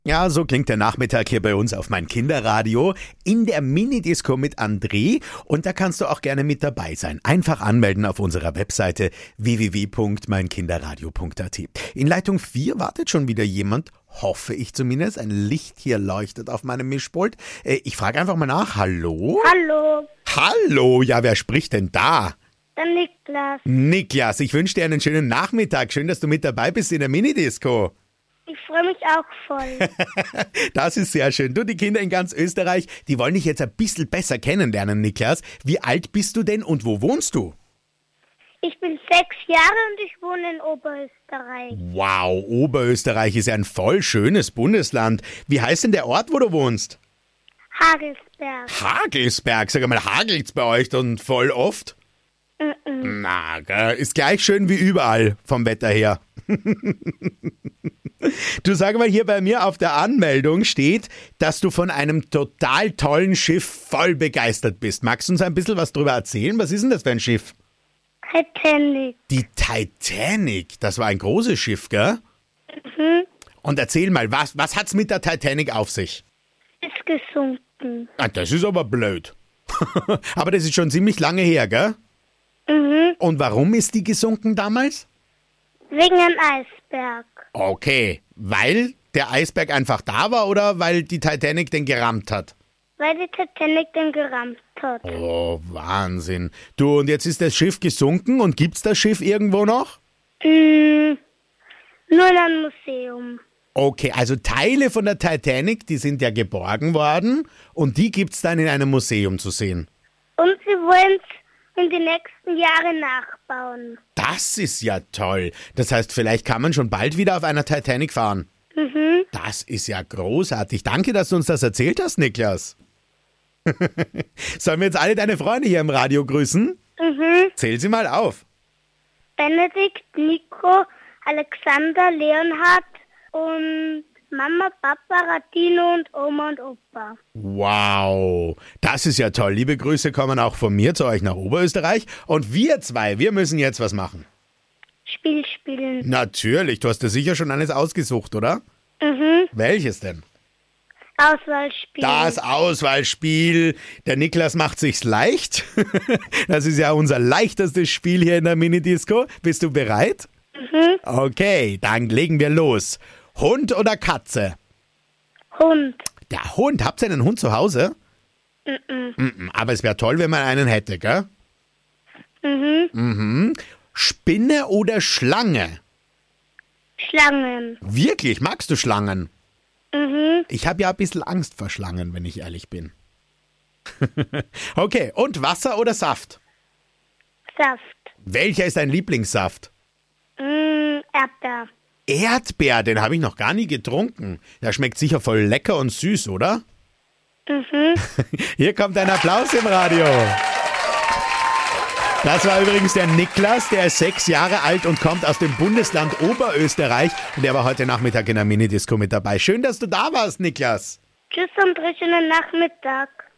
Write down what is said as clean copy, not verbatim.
Ja, so klingt der Nachmittag hier bei uns auf mein Kinderradio in der Minidisco mit André. Und da kannst du auch gerne mit dabei sein. Einfach anmelden auf unserer Webseite www.meinkinderradio.at. In Leitung 4 wartet schon wieder jemand, hoffe ich zumindest. Ein Licht hier leuchtet auf meinem Mischpult. Ich frage einfach mal nach. Hallo? Hallo, Hallo, ja, wer spricht denn da? der Niklas. Niklas, ich wünsche dir einen schönen Nachmittag. Schön, dass du mit dabei bist in der Minidisco. Ich freue mich auch voll. Das ist sehr schön. Du, die Kinder in ganz Österreich, die wollen dich jetzt ein bisschen besser kennenlernen, Niklas. Wie alt bist du denn und wo wohnst du? Ich bin 6 Jahre und ich wohne in Oberösterreich. Wow, Oberösterreich ist ja ein voll schönes Bundesland. Wie heißt denn der Ort, wo du wohnst? Hagelsberg. Hagelsberg. Sag mal, hagelt's bei euch dann voll oft? Na, gell, ist gleich schön wie überall vom Wetter her. Du, sag mal, hier bei mir auf der Anmeldung steht, dass du von einem total tollen Schiff voll begeistert bist. Magst du uns ein bisschen was drüber erzählen? Was ist denn das für ein Schiff? Titanic. Die Titanic, das war ein großes Schiff, gell? Und erzähl mal, was hat's mit der Titanic auf sich? Ist gesunken. Ah, das ist aber blöd. Aber das ist schon ziemlich lange her, gell? Und warum ist die gesunken damals? Wegen einem Eisberg. Okay, weil der Eisberg einfach da war oder weil die Titanic den gerammt hat? Weil die Titanic den gerammt hat. Oh, Wahnsinn. Du, und jetzt ist das Schiff gesunken und gibt's das Schiff irgendwo noch? Nur in einem Museum. Okay, also Teile von der Titanic, die sind ja geborgen worden und die gibt's dann in einem Museum zu sehen. Und sie wollen es in die nächsten Jahre nachbauen. Das ist ja toll. Das heißt, vielleicht kann man schon bald wieder auf einer Titanic fahren. Das ist ja großartig. Danke, dass du uns das erzählt hast, Niklas. Sollen wir jetzt alle deine Freunde hier im Radio grüßen? Zähl sie mal auf. Benedikt, Nico, Alexander, Leonhard und Mama, Papa, Radino und Oma und Opa. Wow, das ist ja toll. Liebe Grüße kommen auch von mir zu euch nach Oberösterreich. Und wir zwei, wir müssen jetzt was machen. Spiel spielen. Natürlich, du hast dir sicher schon eines ausgesucht, oder? Welches denn? Auswahlspiel. Das Auswahlspiel. Der Niklas macht sich's leicht. Das ist ja unser leichtestes Spiel hier in der Minidisco. Bist du bereit? Okay, dann legen wir los. Hund oder Katze? Hund. Der Hund. Habt ihr einen Hund zu Hause? Aber es wäre toll, wenn man einen hätte, gell? Spinne oder Schlange? Schlangen. Wirklich? Magst du Schlangen? Ich habe ja ein bisschen Angst vor Schlangen, wenn ich ehrlich bin. Okay, und Wasser oder Saft? Saft. Welcher ist dein Lieblingssaft? Erdbeer. Erdbeer, den habe ich noch gar nie getrunken. Der schmeckt sicher voll lecker und süß, oder? Hier kommt ein Applaus im Radio. Das war übrigens der Niklas, der ist 6 Jahre alt und kommt aus dem Bundesland Oberösterreich. Und der war heute Nachmittag in der Minidisco mit dabei. Schön, dass du da warst, Niklas. Tschüss und schönen Nachmittag.